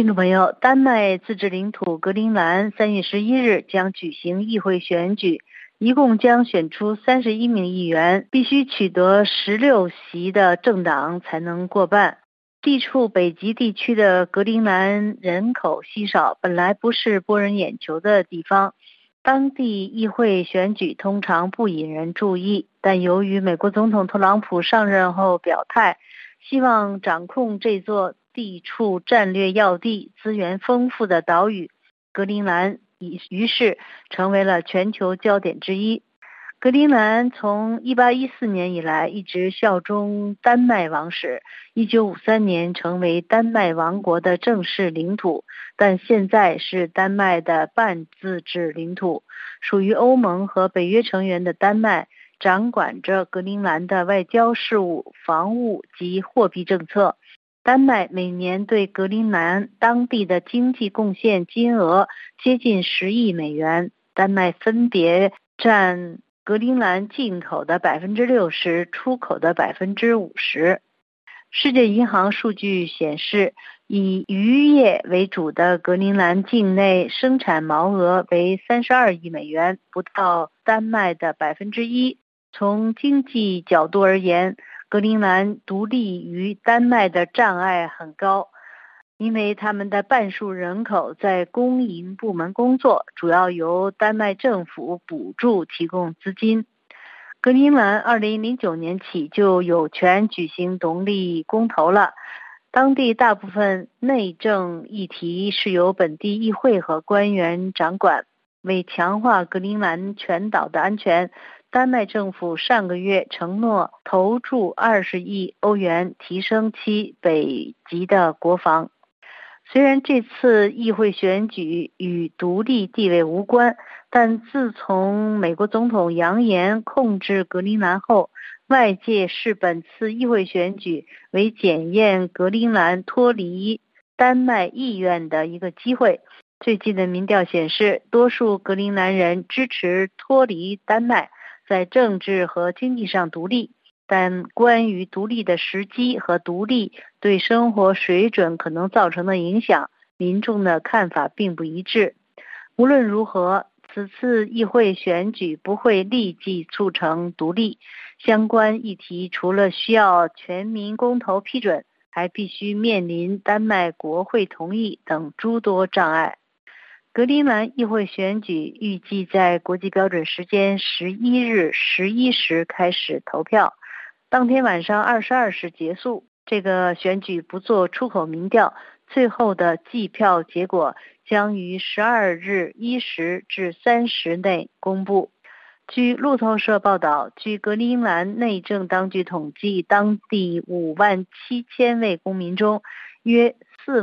众朋友，丹麦自治领土格陵兰3月11日将举行议会选举，一共将选出31名议员，必须取得16席的政党才能过半。地处北极地区的格陵兰人口稀少，本来不是博人眼球的地方，当地议会选举通常不引人注意，但由于美国总统特朗普上任后表态，希望掌控这座地处战略要地、资源丰富的岛屿，格陵兰于是成为了全球焦点之一。格陵兰从1814年以来一直效忠丹麦王室，1953年成为丹麦王国的正式领土，但现在是丹麦的半自治领土。属于欧盟和北约成员的丹麦掌管着格陵兰的外交事务、防务及货币政策。丹麦每年对格陵兰当地的经济贡献金额接近10亿美元，丹麦分别占格陵兰进口的60%，出口的50%。世界银行数据显示，以渔业为主的格陵兰境内生产毛额为32亿美元，不到丹麦的1%。从经济角度而言，格陵兰独立于丹麦的障碍很高，因为他们的半数人口在公营部门工作，主要由丹麦政府补助提供资金。格陵兰2009年起就有权举行独立公投了，当地大部分内政议题是由本地议会和官员掌管。为强化格陵兰全岛的安全，丹麦政府上个月承诺投注20亿欧元，提升其北极的国防。虽然这次议会选举与独立地位无关，但自从美国总统扬言控制格陵兰后，外界视本次议会选举为检验格陵兰脱离丹麦意愿的一个机会。最近的民调显示，多数格陵兰人支持脱离丹麦，在政治和经济上独立，但关于独立的时机和独立对生活水准可能造成的影响，民众的看法并不一致。无论如何，此次议会选举不会立即促成独立，相关议题除了需要全民公投批准，还必须面临丹麦国会同意等诸多障碍。格陵兰议会选举预计在国际标准时间11日11时开始投票，当天晚上22时结束。这个选举不做出口民调，最后的计票结果将于12日1时至3时内公布。据路透社报道，据格陵兰内政当局统计，当地57000位公民中，约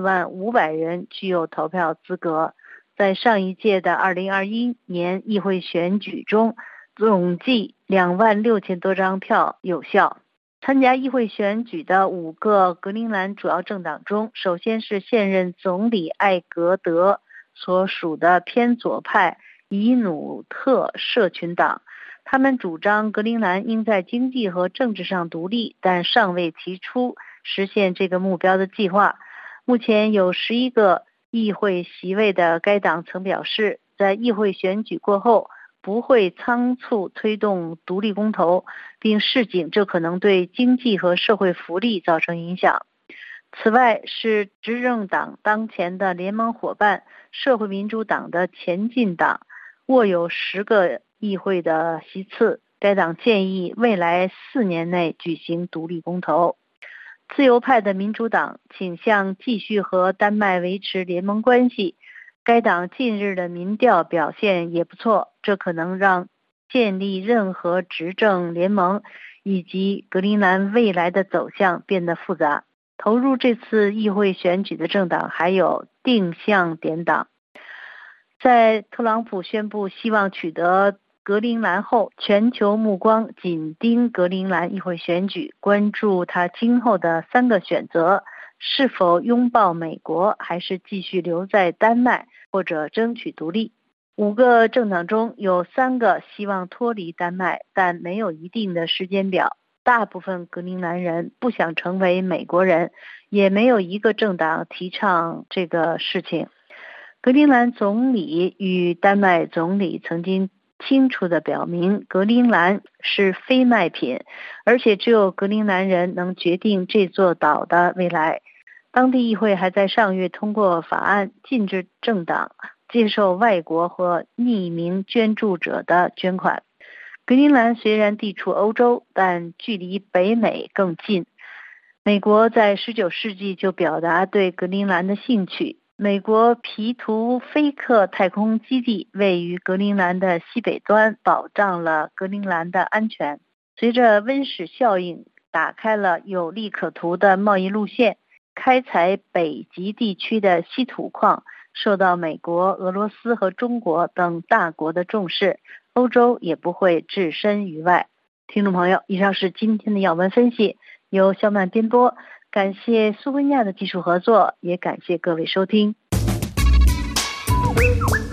45000人具有投票资格。在上一届的2021年议会选举中，总计26000多张票有效。参加议会选举的5个格陵兰主要政党中，首先是现任总理艾格德所属的偏左派伊努特社群党，他们主张格陵兰应在经济和政治上独立，但尚未提出实现这个目标的计划。目前有11个议会席位的该党曾表示，在议会选举过后不会仓促推动独立公投，并示警这可能对经济和社会福利造成影响。此外，是执政党当前的联盟伙伴社会民主党的前进党握有10个议会的席次，该党建议未来4年内举行独立公投。自由派的民主党倾向继续和丹麦维持联盟关系，该党近日的民调表现也不错，这可能让建立任何执政联盟以及格陵兰未来的走向变得复杂。投入这次议会选举的政党还有定向点党。在特朗普宣布希望取得格陵兰后，全球目光紧盯格陵兰议会选举，关注他今后的3个选择：是否拥抱美国，还是继续留在丹麦，或者争取独立。5个政党中有3个希望脱离丹麦，但没有一定的时间表。 大部分格陵兰人不想成为美国人，也没有一个政党提倡这个事情。格陵兰总理与丹麦总理曾经清楚地表明，格陵兰是非卖品，而且只有格陵兰人能决定这座岛的未来。当地议会还在上月通过法案，禁止政党接受外国或匿名捐助者的捐款。格陵兰虽然地处欧洲，但距离北美更近。美国在19世纪就表达对格陵兰的兴趣。美国皮图菲克太空基地位于格陵兰的西北端，保障了格陵兰的安全。随着温室效应，打开了有利可图的贸易路线。开采北极地区的稀土矿受到美国、俄罗斯和中国等大国的重视，欧洲也不会置身于外。听众朋友，以上是今天的要闻分析，由肖曼编播，感谢苏维亚的技术合作，也感谢各位收听。